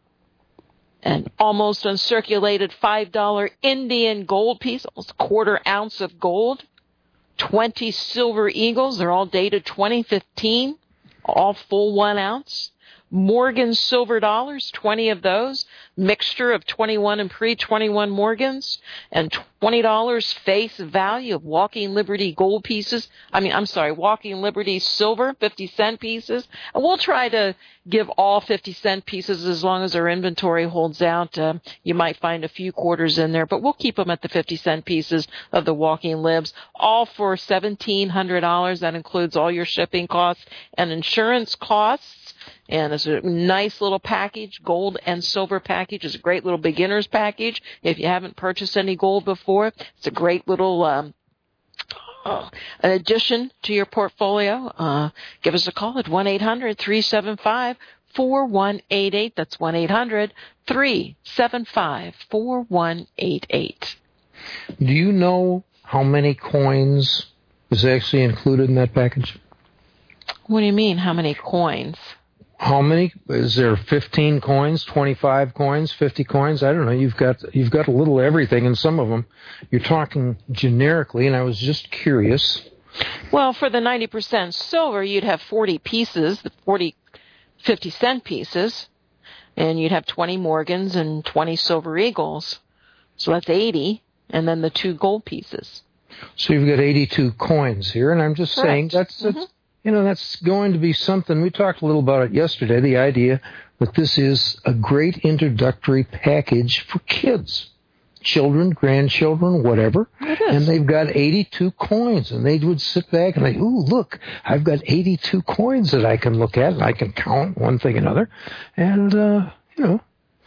An almost uncirculated five dollar Indian gold piece, almost a quarter ounce of gold. twenty silver eagles, they're all dated twenty fifteen, all full one ounce. Morgan silver dollars, twenty of those, mixture of twenty-one and pre-twenty-one Morgans, and twenty dollars face value of Walking Liberty gold pieces. I mean, I'm sorry, Walking Liberty silver, fifty cent pieces. And we'll try to give all fifty cent pieces as long as our inventory holds out. Uh, you might find a few quarters in there, but we'll keep them at the fifty cent pieces of the Walking Libs, all for seventeen hundred dollars. That includes all your shipping costs and insurance costs. And it's a nice little package, gold and silver package. It's a great little beginner's package. If you haven't purchased any gold before, it's a great little um, uh, addition to your portfolio. Uh, give us a call at one eight hundred, three seven five, four one eight eight. That's one eight hundred, three seven five, four one eight eight. Do you know how many coins is actually included in that package? What do you mean, how many coins? How many? Is there fifteen coins, twenty-five coins, fifty coins? I don't know. You've got you've got a little everything in some of them. You're talking generically, and I was just curious. Well, for the ninety percent silver, you'd have forty pieces, the forty fifty cent pieces, and you'd have twenty Morgans and twenty silver eagles. So that's eighty, and then the two gold pieces. So you've got eighty-two coins here, and I'm just Correct. saying that's, that's mm-hmm. you know, that's going to be something. We talked a little about it yesterday, the idea that this is a great introductory package for kids, children, grandchildren, whatever. It is. And they've got eighty-two coins, and they would sit back and they, ooh, look, I've got eighty-two coins that I can look at, and I can count one thing another. And, uh, you know,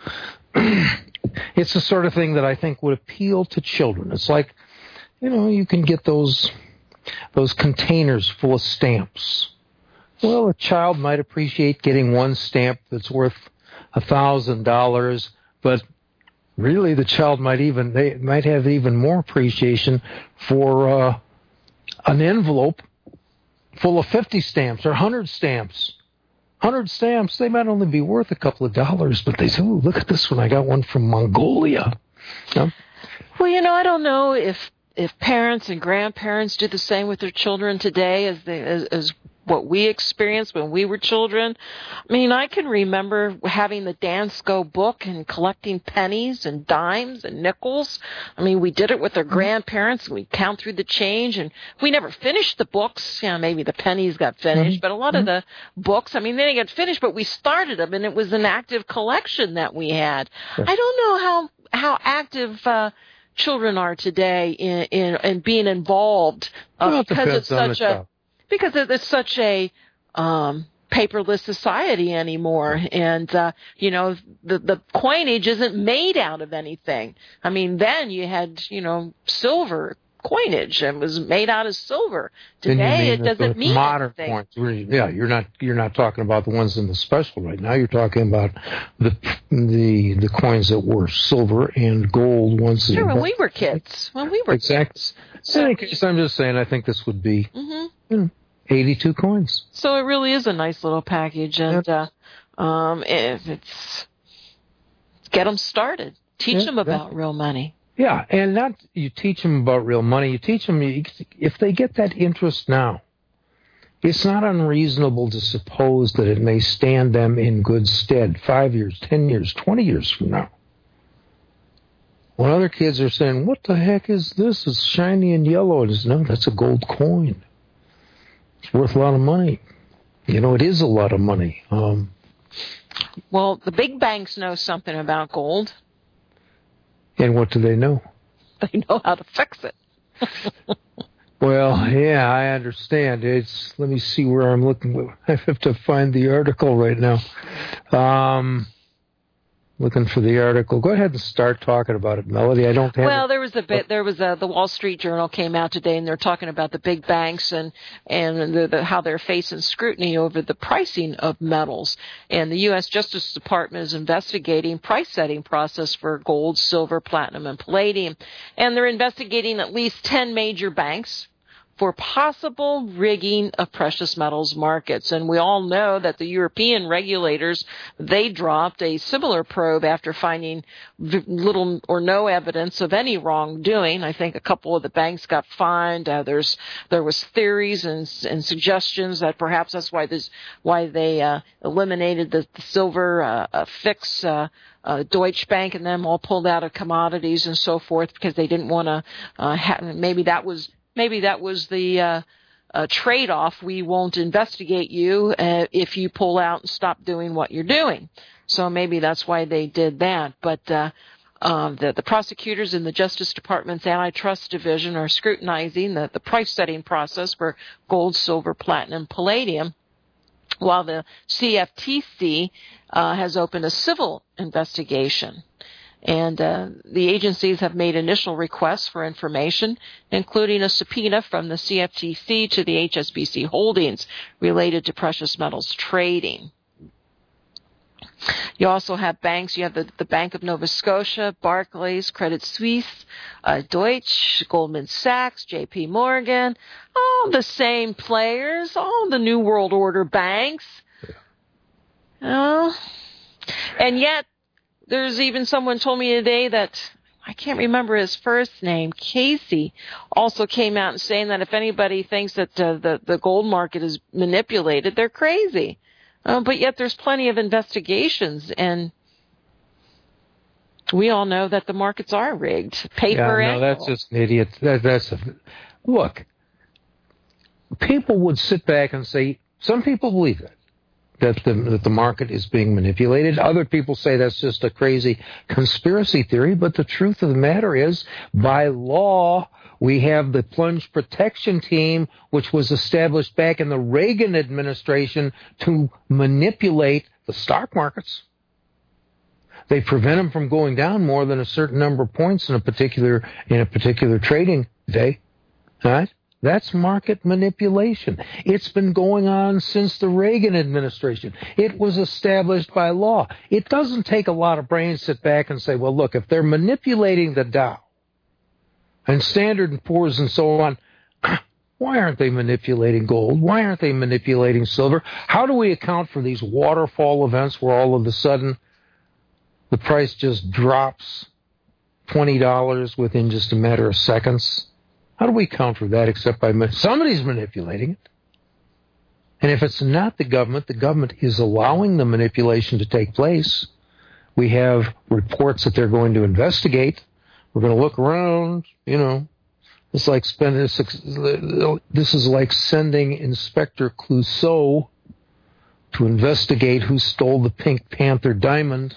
it's the sort of thing that I think would appeal to children. It's like, you know, you can get those those containers full of stamps. Well, a child might appreciate getting one stamp that's worth a thousand dollars, but really the child might even they might have even more appreciation for uh, an envelope full of fifty stamps or one hundred stamps. one hundred stamps, they might only be worth a couple of dollars, but they say, "Oh, look at this one! I got one from Mongolia." Yeah. Well, you know, I don't know if if parents and grandparents do the same with their children today as they as, as what we experienced when we were children. I mean, I can remember having the Dansko book and collecting pennies and dimes and nickels. I mean, we did it with our grandparents. We'd count through the change, and we never finished the books. Yeah, maybe the pennies got finished, mm-hmm. but a lot mm-hmm. of the books, I mean, they didn't get finished, but we started them, and it was an active collection that we had. Sure. I don't know how how active uh, children are today in, in, in being involved uh, well, because it's such a... Because it's such a um, paperless society anymore, and uh, you know the the coinage isn't made out of anything. I mean, then you had you know silver coinage and was made out of silver. Today, it doesn't mean modern anything. Coins. Yeah, you're not you're not talking about the ones in the special right now. You're talking about the the the coins that were silver and gold ones. Sure, when we were kids. When we were exactly. kids. So, in any case, I'm just saying. I think this would be. Mm-hmm. You know, eighty-two coins. So it really is a nice little package, and uh, um, if it's get them started, teach yeah, them about yeah. real money. Yeah, and not you teach them about real money. You teach them if they get that interest now. It's not unreasonable to suppose that it may stand them in good stead five years, ten years, twenty years from now. When other kids are saying, "What the heck is this? It's shiny and yellow." And it's, no, that's a gold coin. It's worth a lot of money. You know, it is a lot of money. Um, well, the big banks know something about gold. And what do they know? They know how to fix it. Well, yeah, I understand. It's. Let me see where I'm looking. I have to find the article right now. Um, looking for the article. Go ahead and start talking about it, Melody. I don't have Well, it. there was a bit. There was a the Wall Street Journal came out today, and they're talking about the big banks and and the, the, how they're facing scrutiny over the pricing of metals. And the U S Justice Department is investigating price setting process for gold, silver, platinum, and palladium. And they're investigating at least ten major banks for possible rigging of precious metals markets. And we all know that the European regulators, they dropped a similar probe after finding little or no evidence of any wrongdoing. I think a couple of the banks got fined. Uh, there's there was theories and, and suggestions that perhaps that's why this why they uh, eliminated the, the silver uh, uh, fix. Uh, Uh, Deutsche Bank and them all pulled out of commodities and so forth because they didn't want to. Uh, ha- maybe that was maybe that was the uh, uh, trade-off. We won't investigate you uh, if you pull out and stop doing what you're doing. So maybe that's why they did that. But uh, um, the, the prosecutors in the Justice Department's Antitrust Division are scrutinizing the, the price-setting process for gold, silver, platinum, palladium, while the C F T C uh, has opened a civil investigation. And uh, the agencies have made initial requests for information, including a subpoena from the C F T C to the H S B C Holdings related to precious metals trading. You also have banks. You have the, the Bank of Nova Scotia, Barclays, Credit Suisse, uh, Deutsche, Goldman Sachs, J P Morgan, all the same players, all the New World Order banks. Oh, and yet there's even someone told me today that I can't remember his first name, Casey, also came out and saying that if anybody thinks that uh, the, the gold market is manipulated, they're crazy. Uh, but yet there's plenty of investigations, and we all know that the markets are rigged. Paper yeah, no, that's gold. just an idiot. That, that's a, look, people would sit back and say, some people believe it, that the, that the market is being manipulated. Other people say that's just a crazy conspiracy theory, but the truth of the matter is, by law, we have the plunge protection team, which was established back in the Reagan administration to manipulate the stock markets. They prevent them from going down more than a certain number of points in a particular in a particular trading day, right? That's market manipulation. It's been going on since the Reagan administration. It was established by law. It doesn't take a lot of brains to sit back and say, well, look, if they're manipulating the Dow and Standard and Poor's and so on, why aren't they manipulating gold? Why aren't they manipulating silver? How do we account for these waterfall events where all of a sudden the price just drops twenty dollars within just a matter of seconds? How do we account for that except by somebody's manipulating it? And if it's not the government, the government is allowing the manipulation to take place. We have reports that they're going to investigate. We're going to look around, you know. It's like spending, this is like sending Inspector Clouseau to investigate who stole the Pink Panther diamond.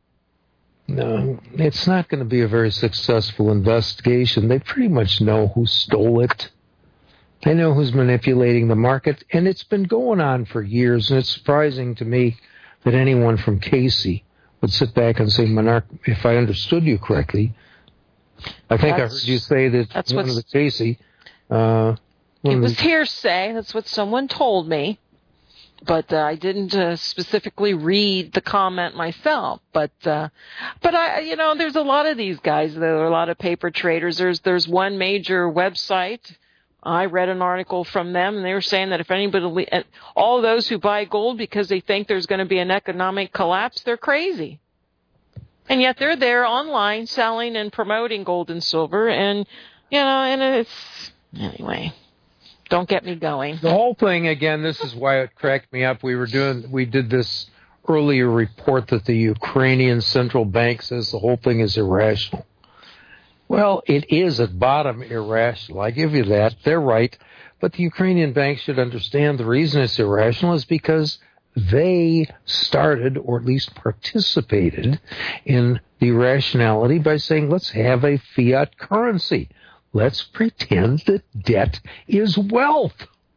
No, it's not going to be a very successful investigation. They pretty much know who stole it. They know who's manipulating the market, and it's been going on for years, and it's surprising to me that anyone from Casey would sit back and say, Monarch, if I understood you correctly, I think that's, I heard you say that that's one of the Casey... Uh, it was the, hearsay. That's what someone told me. But uh, I didn't uh, specifically read the comment myself. But, uh, but I, you know, there's a lot of these guys. There are a lot of paper traders. There's, there's one major website. I read an article from them, and they were saying that if anybody, all those who buy gold because they think there's going to be an economic collapse, they're crazy. And yet they're there online selling and promoting gold and silver, and you know, and it's anyway. Don't get me going. The whole thing, again, this is why it cracked me up. We were doing, we did this earlier report that the Ukrainian central bank says the whole thing is irrational. Well, it is at bottom irrational. I give you that. They're right. But the Ukrainian bank should understand the reason it's irrational is because they started, or at least participated, in the irrationality by saying, let's have a fiat currency. Let's pretend that debt is wealth.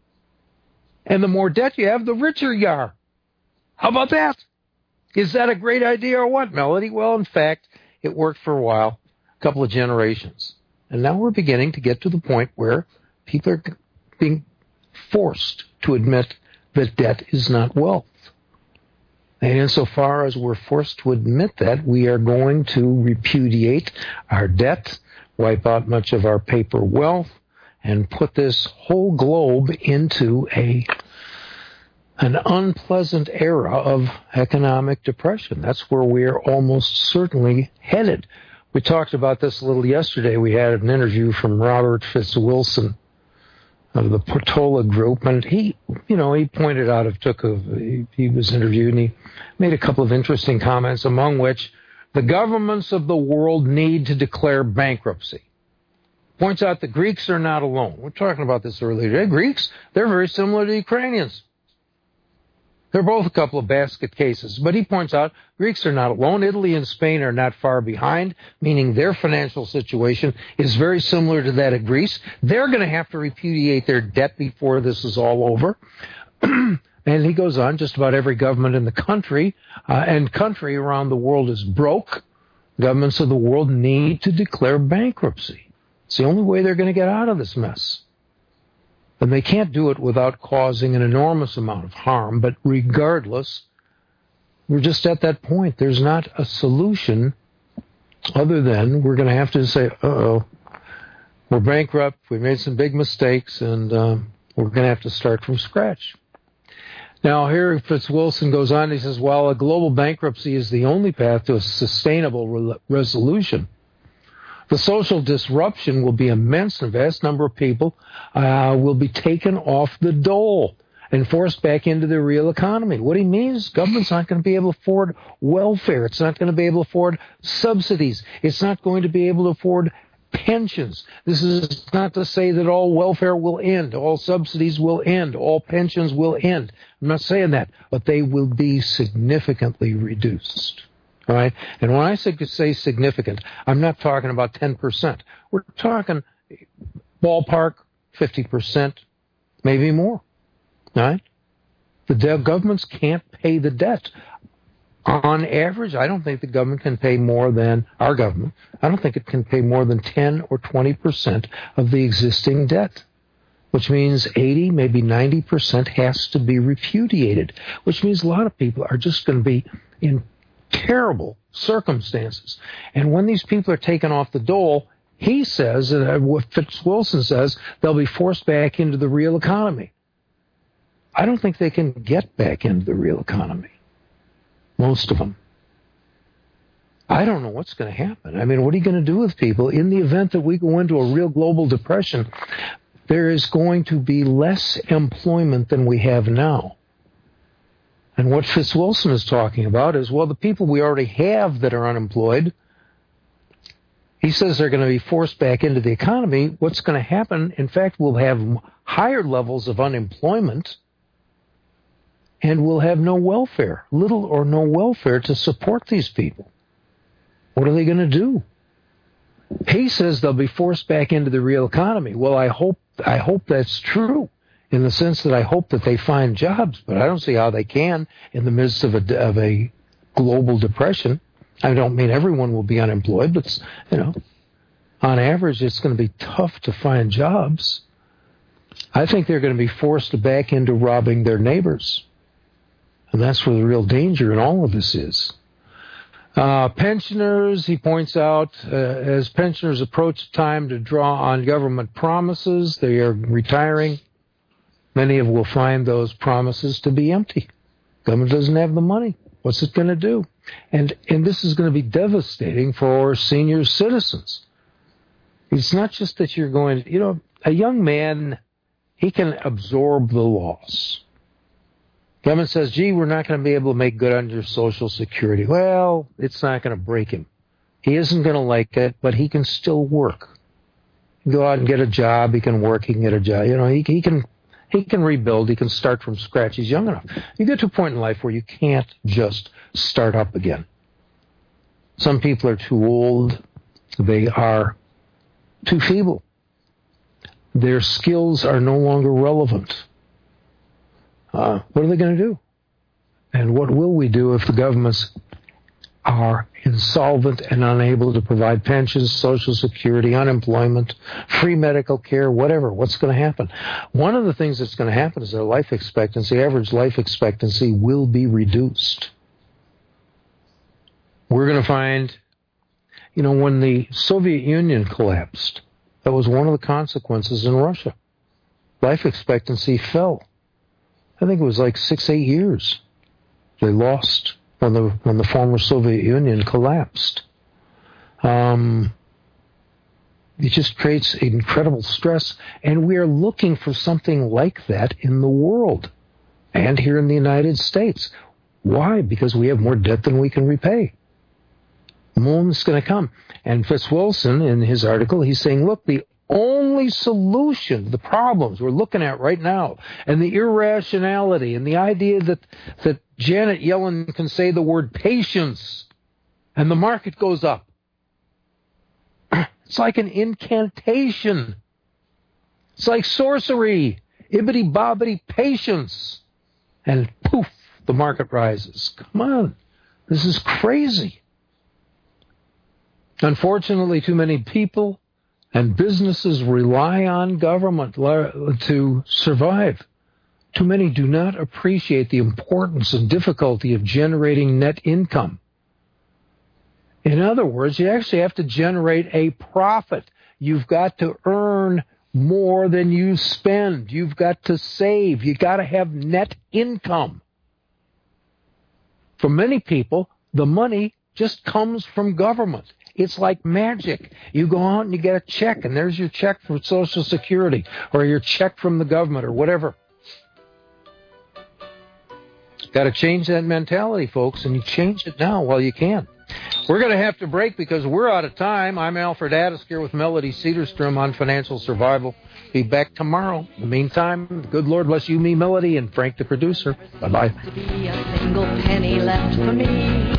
And the more debt you have, the richer you are. How about that? Is that a great idea or what, Melody? Well, in fact, it worked for a while, a couple of generations. And now we're beginning to get to the point where people are being forced to admit that debt is not wealth. And insofar as we're forced to admit that, we are going to repudiate our debt, wipe out much of our paper wealth, and put this whole globe into a an unpleasant era of economic depression. That's where we're almost certainly headed. We talked about this a little yesterday. We had an interview from Robert Fitzwilson of the Portola Group, and he, you know, he pointed out, it took a, he, he was interviewed, and he made a couple of interesting comments, among which the governments of the world need to declare bankruptcy. Points out the Greeks are not alone. We're talking about this earlier today. Greeks, they're very similar to the Ukrainians. They're both a couple of basket cases. But he points out Greeks are not alone. Italy and Spain are not far behind, meaning their financial situation is very similar to that of Greece. They're going to have to repudiate their debt before this is all over. And he goes on, just about every government in the country uh, and country around the world is broke. Governments of the world need to declare bankruptcy. It's the only way they're going to get out of this mess. And they can't do it without causing an enormous amount of harm. But regardless, we're just at that point. There's not a solution other than we're going to have to say, uh-oh, we're bankrupt, we made some big mistakes, and um, we're going to have to start from scratch. Now, here Fitzwilson goes on, he says, while a global bankruptcy is the only path to a sustainable re- resolution, the social disruption will be immense, and a vast number of people uh, will be taken off the dole and forced back into the real economy. What he means, government's not going to be able to afford welfare. It's not going to be able to afford subsidies. It's not going to be able to afford pensions. This is not to say that all welfare will end, all subsidies will end, all pensions will end. I'm not saying that, but they will be significantly reduced. All right? And when I say, say significant, I'm not talking about ten percent. We're talking ballpark fifty percent, maybe more. All right? The de- governments can't pay the debt. On average, I don't think the government can pay more than, our government, I don't think it can pay more than ten or twenty percent of the existing debt. which means eighty, maybe ninety percent has to be repudiated, which means a lot of people are just going to be in terrible circumstances. And when these people are taken off the dole, he says, and what Fitzwilson says, they'll be forced back into the real economy. I don't think they can get back into the real economy, most of them. I don't know what's going to happen. I mean, what are you going to do with people in the event that we go into a real global depression? There is going to be less employment than we have now. And what Fitzwilson is talking about is, well, the people we already have that are unemployed, he says they're going to be forced back into the economy. What's going to happen, in fact, we'll have higher levels of unemployment, and we'll have no welfare, little or no welfare to support these people. What are they going to do? He says they'll be forced back into the real economy. Well, I hope I hope that's true, in the sense that I hope that they find jobs, but I don't see how they can in the midst of a, of a global depression. I don't mean everyone will be unemployed, but, you know, on average, it's going to be tough to find jobs. I think they're going to be forced back into robbing their neighbors. And that's where the real danger in all of this is. Uh, pensioners, he points out, uh, as pensioners approach time to draw on government promises, they are retiring. Many of them will find those promises to be empty. Government doesn't have the money. What's it going to do? And and this is going to be devastating for senior citizens. It's not just that you're going to, you know, a young man, he can absorb the loss. Government says, gee, we're not going to be able to make good on your Social Security. Well, it's not going to break him. He isn't going to like it, but he can still work. Go out and get a job. He can work. He can get a job. You know, he, he can he can rebuild. He can start from scratch. He's young enough. You get to a point in life where you can't just start up again. Some people are too old. They are too feeble. Their skills are no longer relevant. Uh, what are they going to do? And what will we do if the governments are insolvent and unable to provide pensions, Social Security, unemployment, free medical care, whatever? What's going to happen? One of the things that's going to happen is their life expectancy, average life expectancy, will be reduced. We're going to find, you know, when the Soviet Union collapsed, that was one of the consequences in Russia. Life expectancy fell. I think it was like six, eight years they lost when the when the former Soviet Union collapsed. Um, it just creates incredible stress, and we are looking for something like that in the world and here in the United States. Why? Because we have more debt than we can repay. The moment's going to come. And Fitzwilson, in his article, he's saying, look, the only solution to the problems we're looking at right now, and the irrationality, and the idea that, that Janet Yellen can say the word patience, and the market goes up. It's like an incantation. It's like sorcery. Ibbity-bobbity patience. And poof, the market rises. Come on. This is crazy. Unfortunately, too many people and businesses rely on government to survive. Too many do not appreciate the importance and difficulty of generating net income. In other words, you actually have to generate a profit. You've got to earn more than you spend. You've got to save. You've got to have net income. For many people, the money just comes from government. It's like magic. You go out and you get a check, and there's your check from Social Security or your check from the government or whatever. Got to change that mentality, folks, and you change it now while you can. We're going to have to break because we're out of time. I'm Alfred Addis here with Melody Cedarstrom on Financial Survival. Be back tomorrow. In the meantime, good Lord bless you, me, Melody, and Frank, the producer. Bye-bye. To be a single penny left for me.